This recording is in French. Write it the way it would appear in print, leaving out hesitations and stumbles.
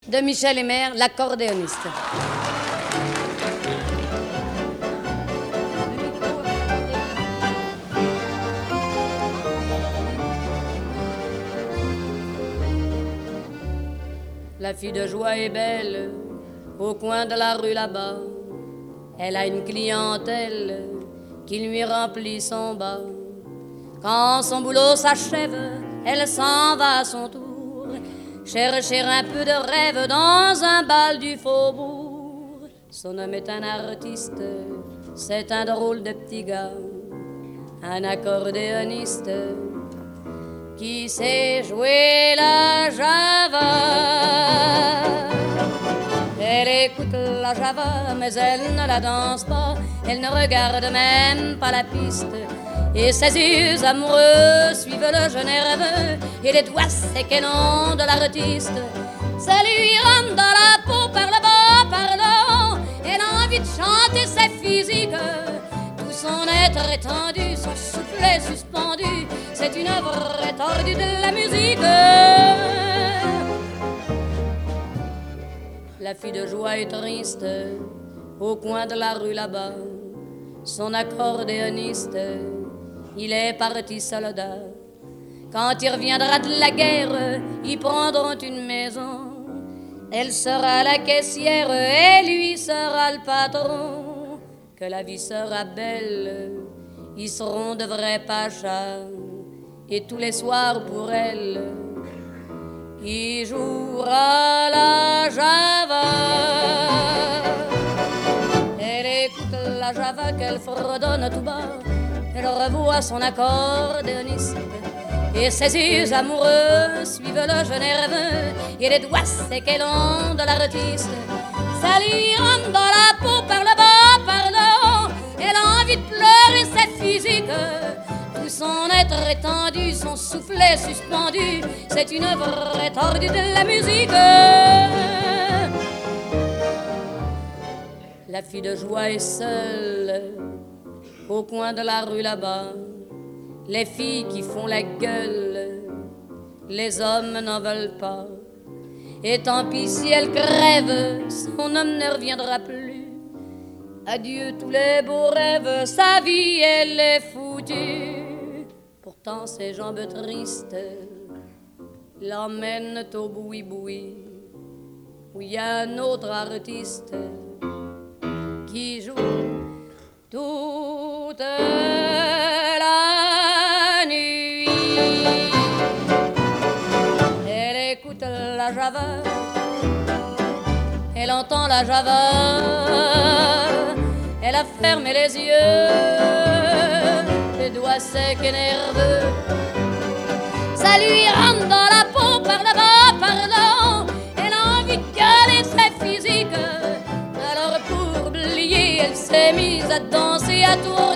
de Michel Hémer, l'accordéoniste. La fille de joie est belle, au coin de la rue là-bas. Elle a une clientèle qui lui remplit son bas. Quand son boulot s'achève, elle s'en va à son tour chercher un peu de rêve dans un bal du faubourg. Son homme est un artiste, c'est un drôle de petit gars, un accordéoniste qui sait jouer la java. Elle écoute la java, mais elle ne la danse pas. Elle ne regarde même pas la piste. Et ses yeux amoureux suivent le jeu nerveux et les doigts secs et longs de l'artiste. Ça lui rentre dans la peau par le bas, par le haut. Elle a envie de chanter ses physiques. Tout son être étendu, son souffle est suspendu. C'est une œuvre étendue de la musique. La fille de joie est triste au coin de la rue là-bas. Son accordéoniste, il est parti soldat. Quand il reviendra de la guerre, ils prendront une maison. Elle sera la caissière et lui sera le patron. Que la vie sera belle, ils seront de vrais pachas. Et tous les soirs pour elle, il jouera la java. Elle écoute la java qu'elle fredonne tout bas. Elle revoit son accordéoniste et ses yeux amoureux suivent le jeu nerveux et les doigts secs et longs de l'artiste. Ça lui rentre dans la peau par le bas, par le haut. Elle a envie de pleurer, c'est physique. Tout son être étendu, son souffle est suspendu. C'est une œuvre étendue de la musique. La fille de joie est seule au coin de la rue là-bas. Les filles qui font la gueule, les hommes n'en veulent pas. Et tant pis si elle crève, son homme ne reviendra plus. Adieu tous les beaux rêves, sa vie elle est foutue. Pourtant ses jambes tristes l'emmènent au boui-boui, où il y a un autre artiste qui joue toute la nuit. Elle écoute la java, elle entend la java. Elle a fermé les yeux, les doigts secs et nerveux. Ça lui rentre dans la peau par le bas, par le haut. Elle a envie de gueuler, c'est physique. Alors pour oublier, elle s'est mise à danser à tour